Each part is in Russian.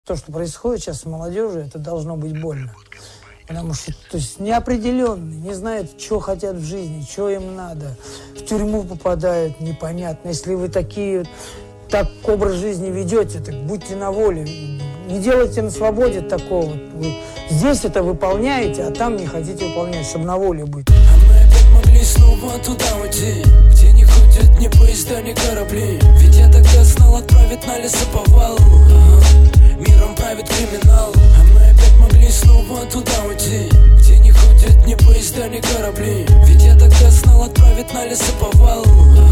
То, что происходит сейчас с молодежью, это должно быть больно. Потому что, то есть, неопределенные, не знают, что хотят в жизни, что им надо. В тюрьму попадают, непонятно. Если вы так образ жизни ведете, так будьте на воле. Не делайте на свободе такого. Вы здесь это выполняете, а там не хотите выполнять, чтобы на воле быть. А мы опять могли снова туда уйти, где не ходят ни поезда, ни корабли. Ведь я тогда знал, отправить на лесоповал. Миром правит криминал. А мы опять могли снова туда уйти, где не ходят ни поезда, ни корабли. Ведь я тогда знал, отправить на лесоповал.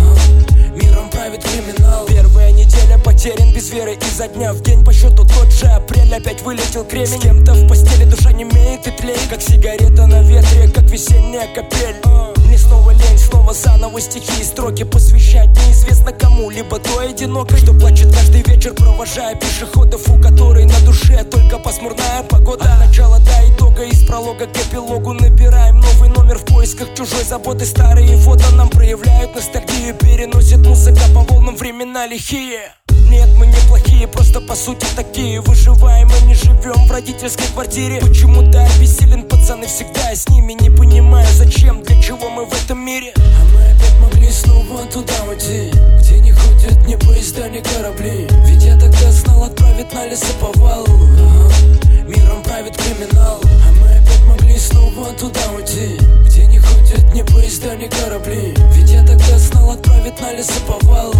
Миром правит криминал. Первая неделя потерян без веры изо дня в день. По счету тот же апрель, опять вылетел кремень. С кем-то в постели душа немеет и тлеет, как сигарета на ветре, как весенняя капель. Мне снова лень, снова заново стихи и строки посвящать неизвестно кому, либо той одинокой, что плачет каждый вечер, провожая пешеходов, у которой на душе только пасмурная погода. От начала до итога, из пролога к эпилогу набираем новый номер в поисках чужой заботы. Старые фото нам проявляют ностальгию, переносит музыка по волнам, времена лихие. Нет, мы не плохие, просто по сути такие. Выживаем и не живем в родительской квартире. Почему-то обессилен, пацаны, всегда я с ними. Не понимаю, зачем, для чего мы в этом мире. А мы опять могли снова туда уйти, где не ходят ни поезда, ни корабли. Ведь я тогда знал, отправить на лесоповал. Миром правит криминал. А мы опять могли снова туда уйти, где не ходят ни поезда, ни корабли. Ведь я тогда знал, отправить на лесоповал.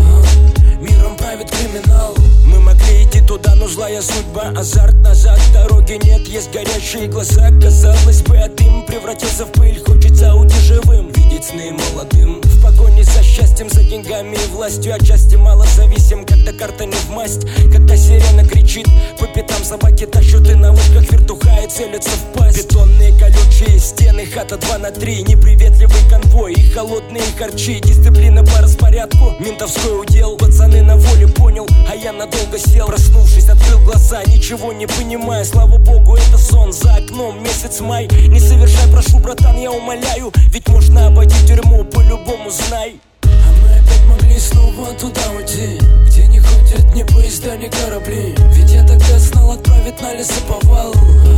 Миром правит криминал. Мы могли идти туда, но злая судьба. Азарт назад, дороги нет, есть горящие глаза. Казалось бы, а дым превратился в пыль. Хочется уйти живым, видеть сны молодым. В погоне за счастьем, за деньгами и властью. Отчасти мало зависим, когда карта не в масть. Когда сирена кричит, по пятам собаки тащут. И на вышках вертуха и целятся в пасть. Бетонные колючие стены, хата 2 на 3. Неприветливый конвой и холодные харчи. Дисциплина по распорядку, ментовской удел. Пацаны на воле, понял, а я надолго сел. Проснувшись, открыл глаза, ничего не понимая. Слава богу, это сон, за окном месяц май. Не совершай, прошу, братан, я умоляю. Ведь можно обойти тюрьму, по-любому знай. А мы опять могли снова туда уйти, где не ходят ни поезда, ни корабли. Ведь я тогда знал, отправить на лесоповал.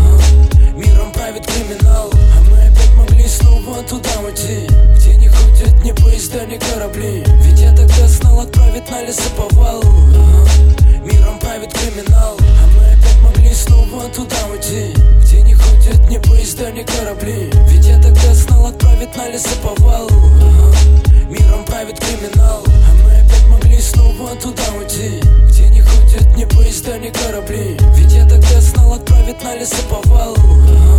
Миром правит криминал. А мы опять могли снова туда уйти, где не ходят ни поезда, ни корабли. Ведь я тогда знал, отправить на лесоповал. Миром правит криминал. А мы опять могли снова туда уйти, где не ходят ни поезда, ни корабли. Ведь я тогда знал, отправить на лесоповал. Миром правит криминал. А мы опять могли снова туда уйти, где не ходят ни поезда, ни корабли. Ведь я тогда знал, отправить на лесоповал.